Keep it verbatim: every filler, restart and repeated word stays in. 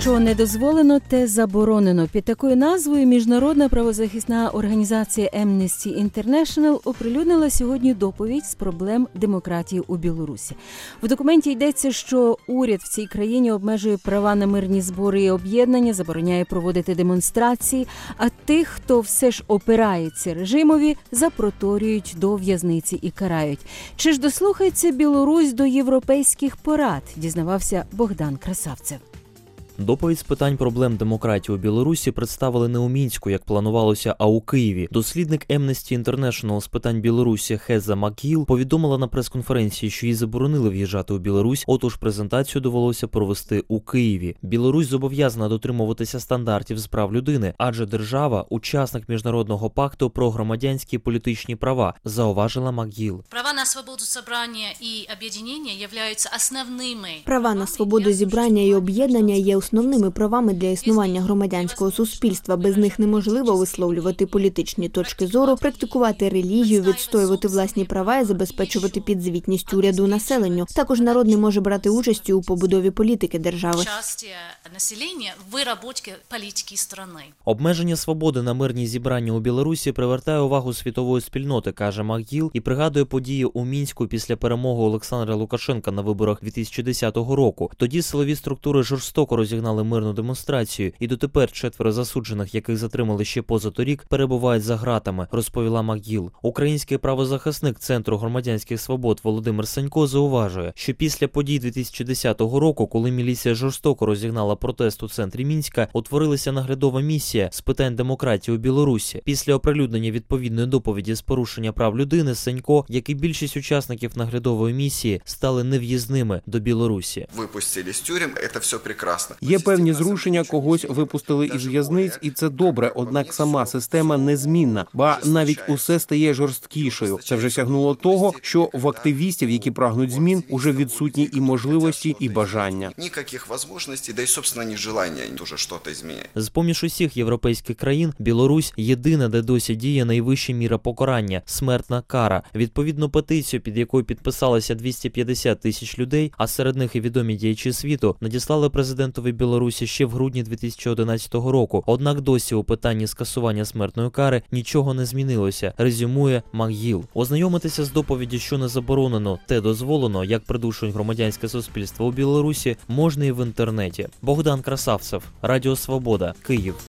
Що не дозволено, те заборонено. Під такою назвою міжнародна правозахисна організація Amnesty International оприлюднила сьогодні доповідь з проблем демократії у Білорусі. В документі йдеться, що уряд в цій країні обмежує права на мирні збори і об'єднання, забороняє проводити демонстрації, а тих, хто все ж опирається режимові, запроторюють до в'язниці і карають. Чи ж дослухається Білорусь до європейських порад, дізнавався Богдан Красавцев. Доповідь з питань проблем демократії у Білорусі представили не у Мінську, як планувалося, а у Києві. Дослідник Amnesty International з питань Білорусі Хеза Макгіл повідомила на прес-конференції, що їй заборонили в'їжджати у Білорусь, отож презентацію довелося провести у Києві. Білорусь зобов'язана дотримуватися стандартів з прав людини, адже держава – учасник Міжнародного пакту про громадянські і політичні права, зауважила Макгіл. Права на свободу зібрання і об'єднання являються основними. Права на свободу зібрання і об'єднання є основними правами для існування громадянського суспільства. Без них неможливо висловлювати політичні точки зору, практикувати релігію, відстоювати власні права і забезпечувати підзвітність уряду населенню. Також народ не може брати участь у побудові політики держави. Населення в виробці політики країни. Обмеження свободи на мирні зібрання у Білорусі привертає увагу світової спільноти, каже Макгіл, і пригадує події у Мінську після перемоги Олександра Лукашенка на виборах дві тисячі десятого року. Тоді силові структури жорстоко розігнали мирну демонстрацію, і дотепер четверо засуджених, яких затримали ще позаторік, перебувають за ґратами, розповіла Макгіл. Український правозахисник Центру громадянських свобод Володимир Санько зауважує, що після подій дві тисячі десятого року, коли міліція жорстоко розігнала протест у центрі Мінська, утворилася наглядова місія з питань демократії у Білорусі. Після оприлюднення відповідної доповіді з порушення прав людини Санько, як і більшість учасників наглядової місії, стали нев'їзними до Білорусі. Випустили з тюрем, це все прекрасно. Є певні зрушення, когось випустили із в'язниць, і це добре, однак сама система незмінна, ба навіть усе стає жорсткішою. Це вже сягнуло того, що в активістів, які прагнуть змін, уже відсутні і можливості, і бажання. Ніяких можливостей, да й, собственно, ні желання дуже щось змінити. З-поміж усіх європейських країн Білорусь єдина, де досі діє найвища міра покарання – смертна кара. Відповідну петицію, під якою підписалося двісті п'ятдесят тисяч людей, а серед них і відомі діячі світу, надіслали президентові Білорусі ще в грудні дві тисячі одинадцятого року. Однак досі у питанні скасування смертної кари нічого не змінилося, резюмує Макгіл. Ознайомитися з доповіді, що не заборонено, те дозволено, як придушують громадянське суспільство у Білорусі, можна і в інтернеті. Богдан Красавцев, Радіо Свобода, Київ.